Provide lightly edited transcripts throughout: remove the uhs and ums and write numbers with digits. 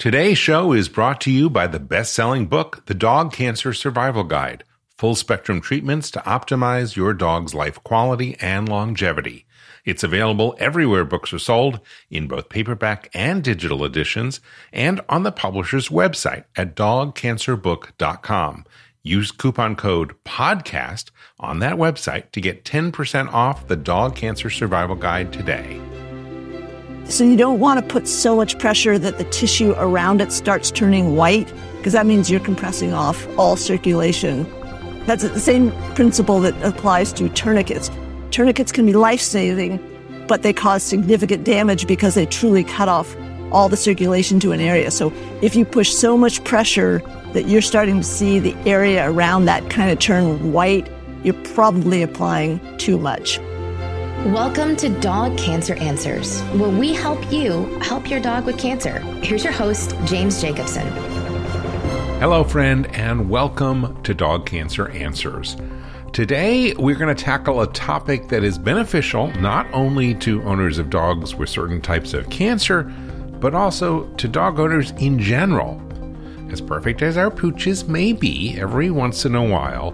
Today's show is brought to you by the best-selling book, The Dog Cancer Survival Guide, full-spectrum treatments to optimize your dog's life quality and longevity. It's available everywhere books are sold, in both paperback and digital editions, and on the publisher's website at dogcancerbook.com. Use coupon code PODCAST on that website to get 10% off the Dog Cancer Survival Guide today. So you don't want to put so much pressure that the tissue around it starts turning white, because that means you're compressing off all circulation. That's the same principle that applies to tourniquets. Tourniquets can be life-saving, but they cause significant damage because they truly cut off all the circulation to an area. So if you push so much pressure that you're starting to see the area around that kind of turn white, you're probably applying too much. Welcome to Dog Cancer Answers, where we help you help your dog with cancer. Here's your host, James Jacobson. Hello, friend, and welcome to Dog Cancer Answers. Today, we're going to tackle a topic that is beneficial not only to owners of dogs with certain types of cancer, but also to dog owners in general. As perfect as our pooches may be, every once in a while,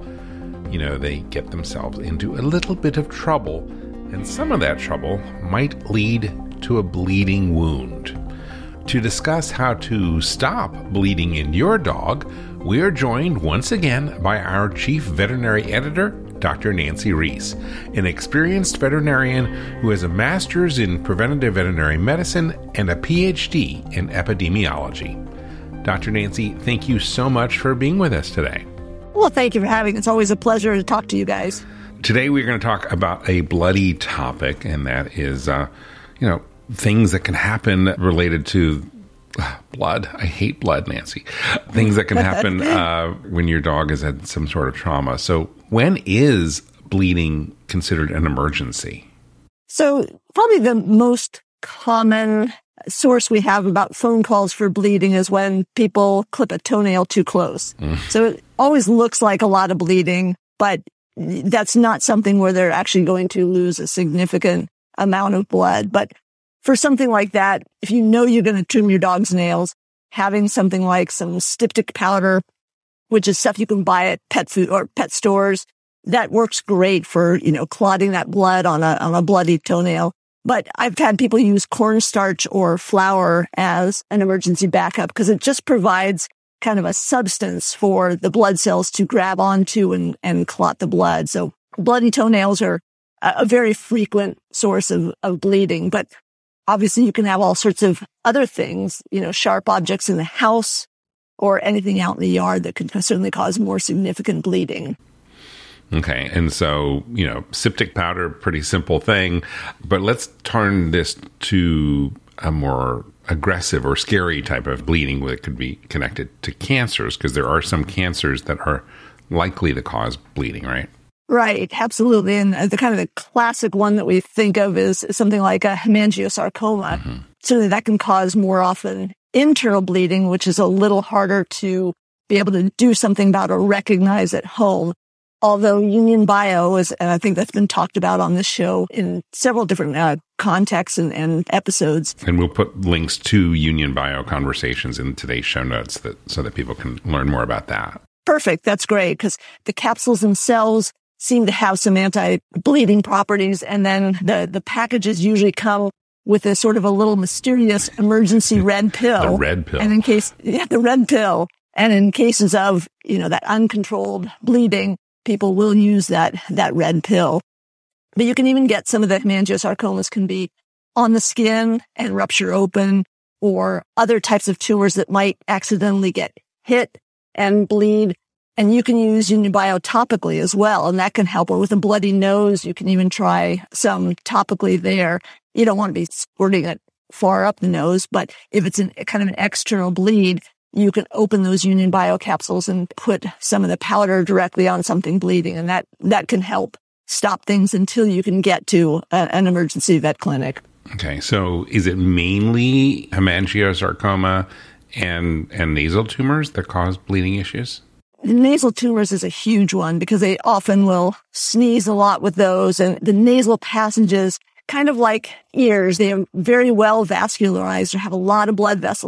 they get themselves into a little bit of trouble, and some of that trouble might lead to a bleeding wound. To discuss how to stop bleeding in your dog, we are joined once again by our Chief Veterinary Editor, Dr. Nancy Reese, an experienced veterinarian who has a master's in preventive veterinary medicine and a PhD in epidemiology. Dr. Nancy, thank you so much for being with us today. Well, thank you for having me. It's always a pleasure to talk to you guys. Today we're going to talk about a bloody topic, and that is, things that can happen related to blood. I hate blood, Nancy. Things that can happen when your dog has had some sort of trauma. So when is bleeding considered an emergency? So probably the most common source we have about phone calls for bleeding is when people clip a toenail too close. So it always looks like a lot of bleeding, but that's not something where they're actually going to lose a significant amount of blood. But for something like that, if you know you're going to trim your dog's nails, having something like some styptic powder, which is stuff you can buy at pet food or pet stores, that works great for, clotting that blood on a bloody toenail. But I've had people use cornstarch or flour as an emergency backup because it just provides kind of a substance for the blood cells to grab onto and clot the blood. So bloody toenails are a very frequent source of bleeding, but obviously you can have all sorts of other things, sharp objects in the house or anything out in the yard that can certainly cause more significant bleeding. Okay. And so, styptic powder, pretty simple thing, but let's turn this to a more aggressive or scary type of bleeding that could be connected to cancers, because there are some cancers that are likely to cause bleeding, right? Right, absolutely. And the kind of the classic one that we think of is something like a hemangiosarcoma. Mm-hmm. Certainly that can cause more often internal bleeding, which is a little harder to be able to do something about or recognize at home. Although Union Bio is, and I think that's been talked about on this show in several different contexts and episodes. And we'll put links to Union Bio conversations in today's show notes so that people can learn more about that. Perfect. That's great, because the capsules themselves seem to have some anti-bleeding properties, and then the packages usually come with a sort of a little mysterious emergency red pill. The red pill. And the red pill. And in cases of, that uncontrolled bleeding, people will use that red pill. But you can even get some of the hemangiosarcomas can be on the skin and rupture open, or other types of tumors that might accidentally get hit and bleed. And you can use Union Bio topically as well, and that can help. Or with a bloody nose, you can even try some topically there. You don't want to be squirting it far up the nose, but if it's kind of an external bleed, you can open those Union Bio capsules and put some of the powder directly on something bleeding, and that can help stop things until you can get to an emergency vet clinic. Okay, so is it mainly hemangiosarcoma and nasal tumors that cause bleeding issues? The nasal tumors is a huge one because they often will sneeze a lot with those, and the nasal passages, kind of like ears, they are very well vascularized or have a lot of blood vessels.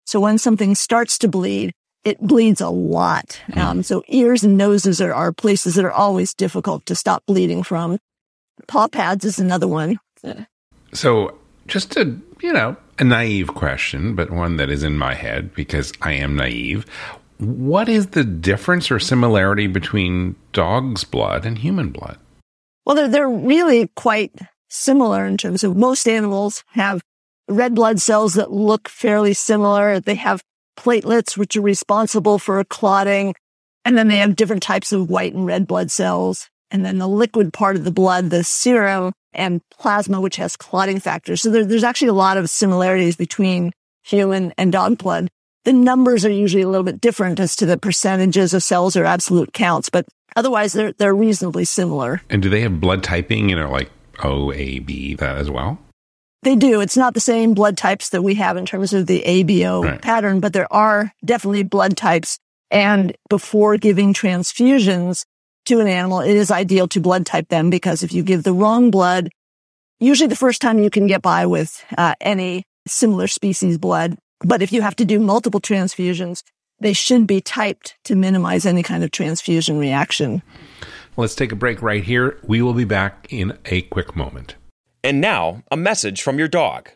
So when something starts to bleed, it bleeds a lot. So ears and noses are places that are always difficult to stop bleeding from. Paw pads is another one. So just a naive question, but one that is in my head because I am naive. What is the difference or similarity between dog's blood and human blood? Well, they're really quite similar in terms of most animals have red blood cells that look fairly similar. They have platelets, which are responsible for clotting. And then they have different types of white and red blood cells. And then the liquid part of the blood, the serum and plasma, which has clotting factors. So there's actually a lot of similarities between human and dog blood. The numbers are usually a little bit different as to the percentages of cells or absolute counts, but otherwise they're reasonably similar. And do they have blood typing, like O, A, B, that as well? They do. It's not the same blood types that we have in terms of the ABO pattern, but there are definitely blood types. And before giving transfusions to an animal, it is ideal to blood type them because if you give the wrong blood, usually the first time you can get by with any similar species blood. But if you have to do multiple transfusions, they should be typed to minimize any kind of transfusion reaction. Let's take a break right here. We will be back in a quick moment. And now, a message from your dog.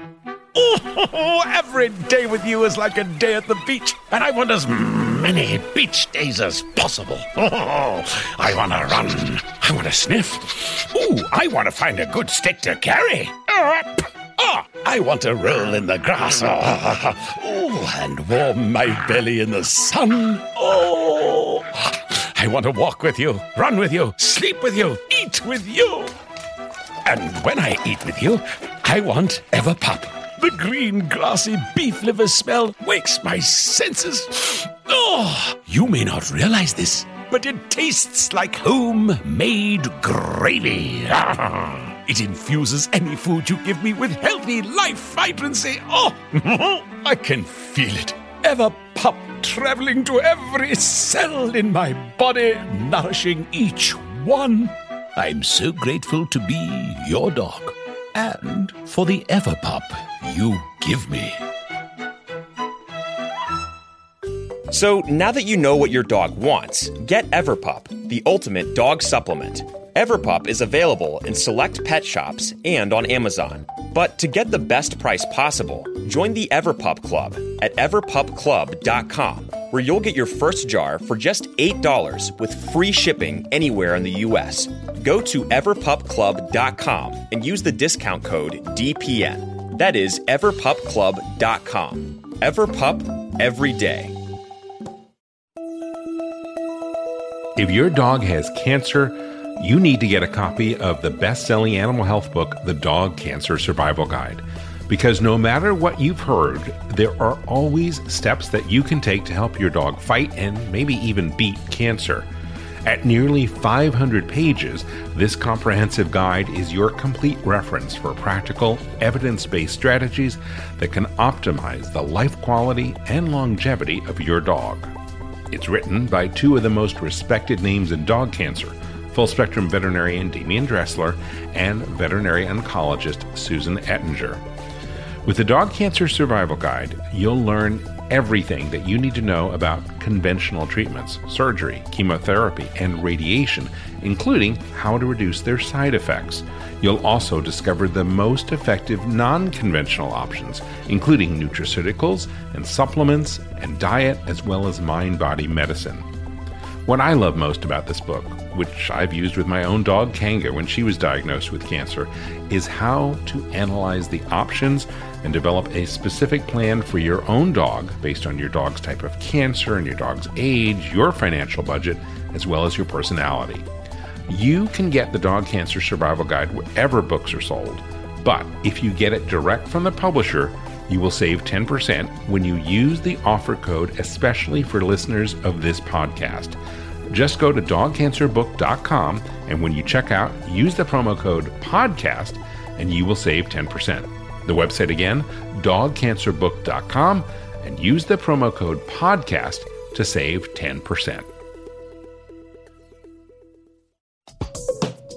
Oh, every day with you is like a day at the beach, and I want as many beach days as possible. Oh, I want to run. I want to sniff. Ooh, I want to find a good stick to carry. I want to roll in the grass. And warm my belly in the sun. Oh, I want to walk with you, run with you, sleep with you, eat with you. And when I eat with you, I want Everpup. The green, grassy beef liver smell wakes my senses. Oh, you may not realize this, but it tastes like homemade gravy. It infuses any food you give me with healthy life vibrancy. Oh, I can feel it. Everpup traveling to every cell in my body, nourishing each one. I'm so grateful to be your dog and for the Everpup you give me. So now that you know what your dog wants, get Everpup, the ultimate dog supplement. Everpup is available in select pet shops and on Amazon. But to get the best price possible, join the Everpup Club at everpupclub.com, where you'll get your first jar for just $8 with free shipping anywhere in the U.S. Go to everpupclub.com and use the discount code DPN. That is everpupclub.com. Everpup, every day. If your dog has cancer, you need to get a copy of the best-selling animal health book, The Dog Cancer Survival Guide. Because no matter what you've heard, there are always steps that you can take to help your dog fight and maybe even beat cancer. At nearly 500 pages, this comprehensive guide is your complete reference for practical, evidence-based strategies that can optimize the life quality and longevity of your dog. It's written by two of the most respected names in dog cancer, full-spectrum veterinarian Damian Dressler and veterinary oncologist Susan Ettinger. With the Dog Cancer Survival Guide, you'll learn everything that you need to know about conventional treatments, surgery, chemotherapy, and radiation, including how to reduce their side effects. You'll also discover the most effective non-conventional options, including nutraceuticals and supplements and diet, as well as mind-body medicine. What I love most about this book, which I've used with my own dog Kanga when she was diagnosed with cancer, is how to analyze the options and develop a specific plan for your own dog based on your dog's type of cancer and your dog's age, your financial budget, as well as your personality. You can get the Dog Cancer Survival Guide wherever books are sold, but if you get it direct from the publisher, you will save 10% when you use the offer code, especially for listeners of this podcast. Just go to dogcancerbook.com, and when you check out, use the promo code PODCAST, and you will save 10%. The website again, dogcancerbook.com, and use the promo code PODCAST to save 10%.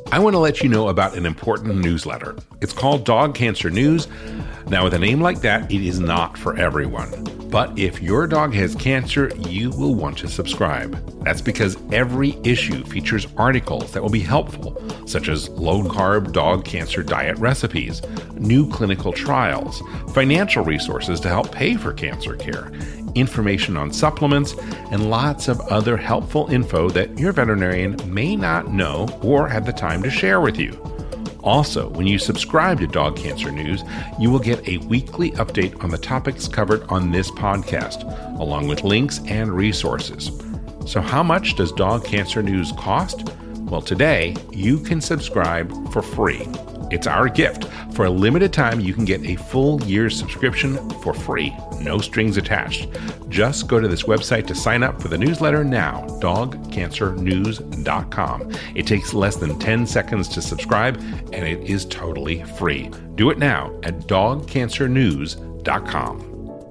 I want to let you know about an important newsletter. It's called Dog Cancer News. Now, with a name like that, it is not for everyone. But if your dog has cancer, you will want to subscribe. That's because every issue features articles that will be helpful, such as low-carb dog cancer diet recipes, new clinical trials, financial resources to help pay for cancer care, information on supplements, and lots of other helpful info that your veterinarian may not know or have the time to share with you. Also, when you subscribe to Dog Cancer News, you will get a weekly update on the topics covered on this podcast, along with links and resources. So how much does Dog Cancer News cost? Well, today, you can subscribe for free. It's our gift. For a limited time, you can get a full year's subscription for free, no strings attached. Just go to this website to sign up for the newsletter now, dogcancernews.com. It takes less than 10 seconds to subscribe, and it is totally free. Do it now at dogcancernews.com.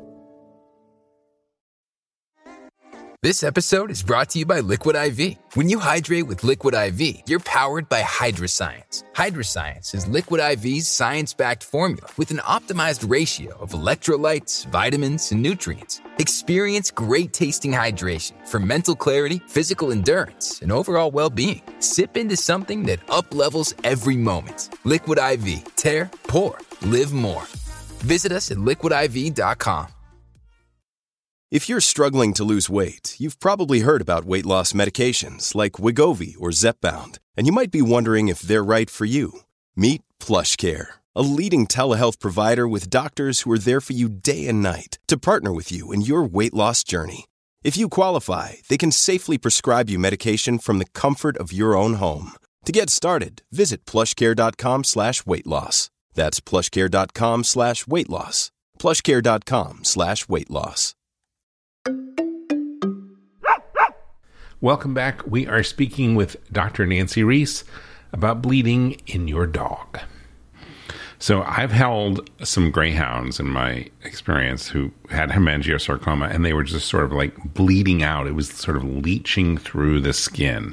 This episode is brought to you by Liquid IV. When you hydrate with Liquid IV, you're powered by Hydroscience. Hydroscience is Liquid IV's science-backed formula with an optimized ratio of electrolytes, vitamins, and nutrients. Experience great-tasting hydration for mental clarity, physical endurance, and overall well-being. Sip into something that up-levels every moment. Liquid IV. Tear, pour, live more. Visit us at liquidiv.com. If you're struggling to lose weight, you've probably heard about weight loss medications like Wegovy or Zepbound, and you might be wondering if they're right for you. Meet PlushCare, a leading telehealth provider with doctors who are there for you day and night to partner with you in your weight loss journey. If you qualify, they can safely prescribe you medication from the comfort of your own home. To get started, visit plushcare.com/weight-loss. That's plushcare.com/weight-loss. plushcare.com/weight-loss. Welcome back. We are speaking with Dr. Nancy Reese about bleeding in your dog. So I've held some greyhounds in my experience who had hemangiosarcoma, and they were just sort of like bleeding out. It was sort of leaching through the skin.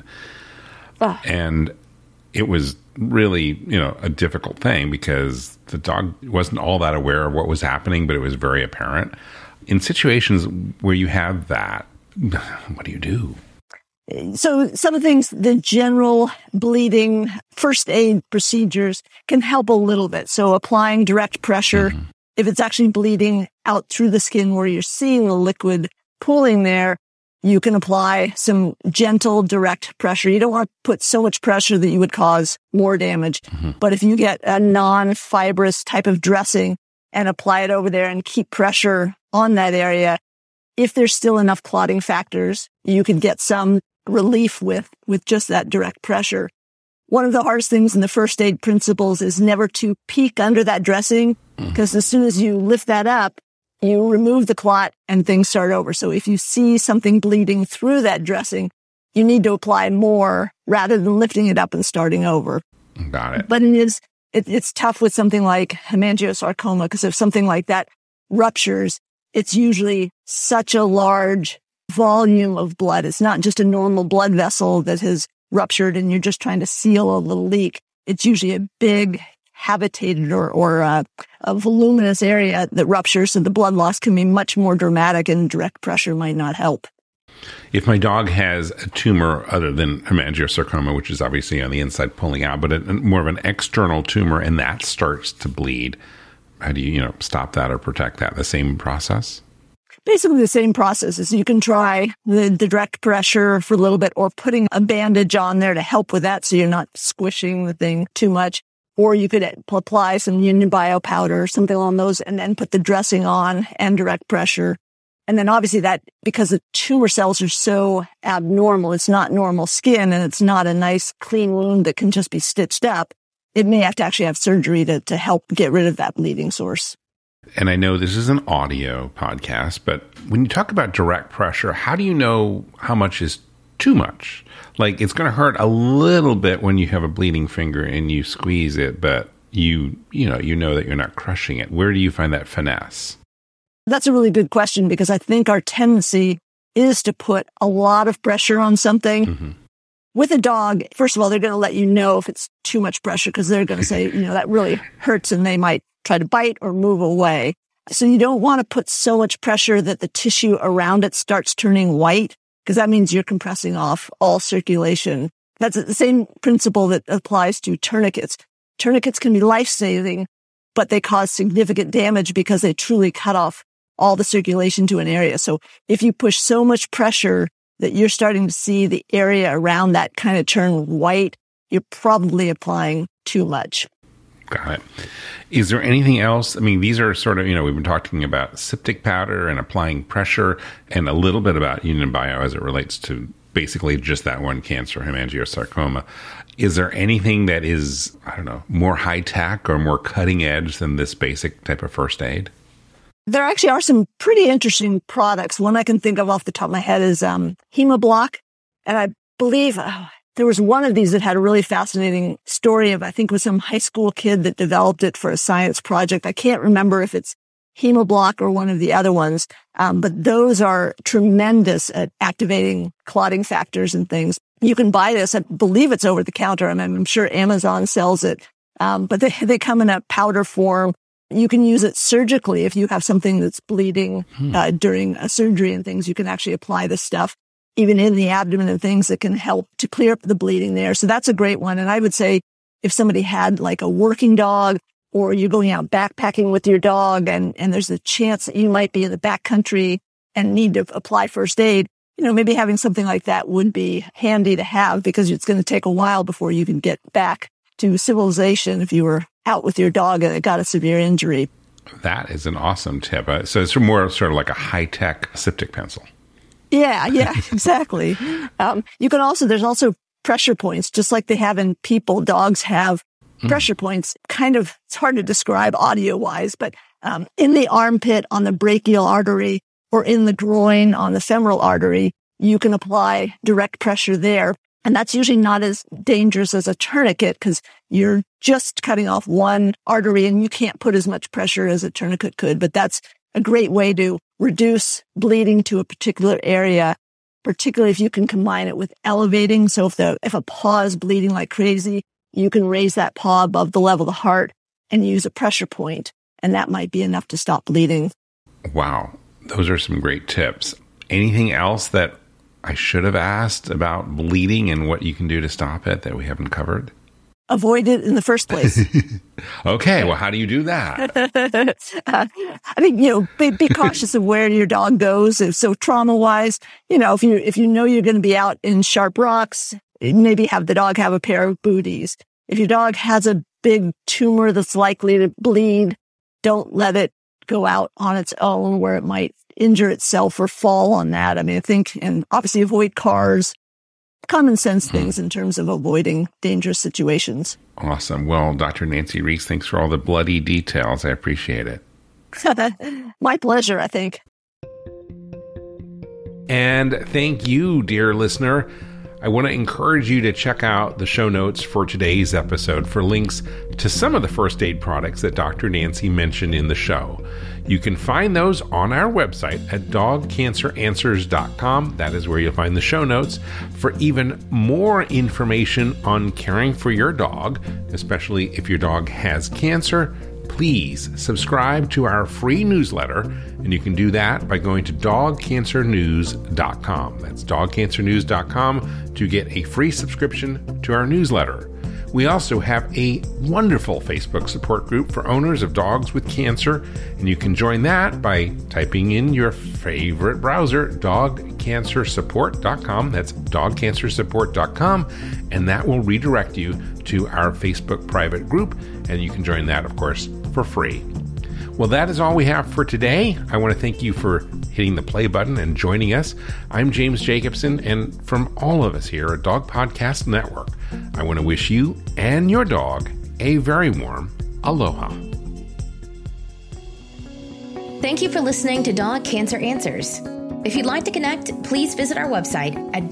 And it was really, a difficult thing because the dog wasn't all that aware of what was happening, but it was very apparent. In situations where you have that, what do you do? So some of the things, the general bleeding first aid procedures can help a little bit. So applying direct pressure, if it's actually bleeding out through the skin where you're seeing the liquid pooling there, you can apply some gentle direct pressure. You don't want to put so much pressure that you would cause more damage. But if you get a non-fibrous type of dressing and apply it over there and keep pressure on that area, if there's still enough clotting factors, you could get some relief with just that direct pressure. One of the hardest things in the first aid principles is never to peek under that dressing, because as soon as you lift that up, you remove the clot and things start over. So if you see something bleeding through that dressing, you need to apply more rather than lifting it up and starting over. Got it. But it's tough with something like hemangiosarcoma, because if something like that ruptures, it's usually such a large volume of blood. It's not just a normal blood vessel that has ruptured and you're just trying to seal a little leak. It's usually a big habitated or a voluminous area that ruptures, so the blood loss can be much more dramatic and direct pressure might not help. If my dog has a tumor other than hemangiosarcoma, which is obviously on the inside pulling out, but more of an external tumor, and that starts to bleed, how do you, stop that or protect that? The same process? Basically the same process. Is you can try the direct pressure for a little bit, or putting a bandage on there to help with that so you're not squishing the thing too much. Or you could apply some Union Bio powder or something along those and then put the dressing on and direct pressure. And then obviously that, because the tumor cells are so abnormal, it's not normal skin and it's not a nice clean wound that can just be stitched up. It may have to actually have surgery to help get rid of that bleeding source. And I know this is an audio podcast, but when you talk about direct pressure, how do you know how much is too much? Like, it's going to hurt a little bit when you have a bleeding finger and you squeeze it, but you know that you're not crushing it. Where do you find that finesse? That's a really good question, because I think our tendency is to put a lot of pressure on something with a dog, first of all, they're going to let you know if it's too much pressure because they're going to say, that really hurts, and they might try to bite or move away. So you don't want to put so much pressure that the tissue around it starts turning white, because that means you're compressing off all circulation. That's the same principle that applies to tourniquets. Tourniquets can be life-saving, but they cause significant damage because they truly cut off all the circulation to an area. So if you push so much pressure that you're starting to see the area around that kind of turn white, you're probably applying too much. Got it. Is there anything else? I mean, these are sort of, we've been talking about septic powder and applying pressure and a little bit about Union Bio as it relates to basically just that one cancer, hemangiosarcoma. Is there anything that is, more high-tech or more cutting-edge than this basic type of first aid? There actually are some pretty interesting products. One I can think of off the top of my head is Hemablock. And I believe there was one of these that had a really fascinating story of, I think it was some high school kid that developed it for a science project. I can't remember if it's Hemablock or one of the other ones. But those are tremendous at activating clotting factors and things. You can buy this. I believe it's over the counter. I'm sure Amazon sells it. But they come in a powder form. You can use it surgically if you have something that's bleeding during a surgery and things. You can actually apply this stuff even in the abdomen and things that can help to clear up the bleeding there. So that's a great one. And I would say if somebody had like a working dog, or you're going out backpacking with your dog and there's a chance that you might be in the backcountry and need to apply first aid, maybe having something like that would be handy to have, because it's going to take a while before you can get back to civilization if you were out with your dog and it got a severe injury. That is an awesome tip. So it's more sort of like a high-tech septic pencil. Yeah, exactly. There's also pressure points, just like they have in people. Dogs have pressure points. It's hard to describe audio-wise, but in the armpit on the brachial artery or in the groin on the femoral artery, you can apply direct pressure there. And that's usually not as dangerous as a tourniquet, because you're just cutting off one artery and you can't put as much pressure as a tourniquet could. But that's a great way to reduce bleeding to a particular area, particularly if you can combine it with elevating. So if a paw is bleeding like crazy, you can raise that paw above the level of the heart and use a pressure point, and that might be enough to stop bleeding. Wow. Those are some great tips. Anything else that I should have asked about bleeding and what you can do to stop it that we haven't covered? Avoid it in the first place. Okay, well, how do you do that? I think, be cautious of where your dog goes. So trauma-wise, if you know you're going to be out in sharp rocks, maybe have the dog have a pair of booties. If your dog has a big tumor that's likely to bleed, don't let it go out on its own where it might injure itself or fall on that. I think, and obviously avoid cars, common sense things in terms of avoiding dangerous situations. Awesome. Well, Dr. Nancy Reese, thanks for all the bloody details. I appreciate it. My pleasure, I think. And thank you, dear listener. I want to encourage you to check out the show notes for today's episode for links to some of the first aid products that Dr. Nancy mentioned in the show. You can find those on our website at dogcanceranswers.com. That is where you'll find the show notes for even more information on caring for your dog, especially if your dog has cancer. Please subscribe to our free newsletter, and you can do that by going to dogcancernews.com. That's dogcancernews.com to get a free subscription to our newsletter. We also have a wonderful Facebook support group for owners of dogs with cancer, and you can join that by typing in your favorite browser, dogcancersupport.com. That's dogcancersupport.com, and that will redirect you to our Facebook private group, and you can join that, of course, for free. Well, that is all we have for today. I want to thank you for hitting the play button and joining us. I'm James Jacobson, and from all of us here at Dog Podcast Network, I want to wish you and your dog a very warm aloha. Thank you for listening to Dog Cancer Answers. If you'd like to connect, please visit our website at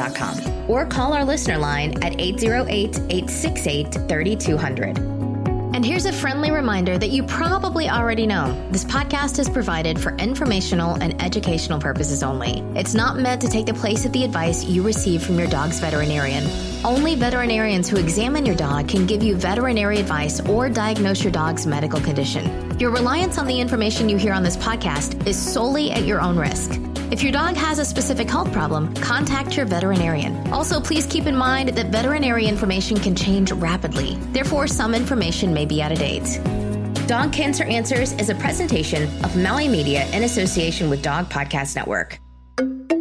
dogcanceranswers.com or call our listener line at 808-868-3200. And here's a friendly reminder that you probably already know. This podcast is provided for informational and educational purposes only. It's not meant to take the place of the advice you receive from your dog's veterinarian. Only veterinarians who examine your dog can give you veterinary advice or diagnose your dog's medical condition. Your reliance on the information you hear on this podcast is solely at your own risk. If your dog has a specific health problem, contact your veterinarian. Also, please keep in mind that veterinary information can change rapidly. Therefore, some information may be out of date. Dog Cancer Answers is a presentation of Maui Media in association with Dog Podcast Network.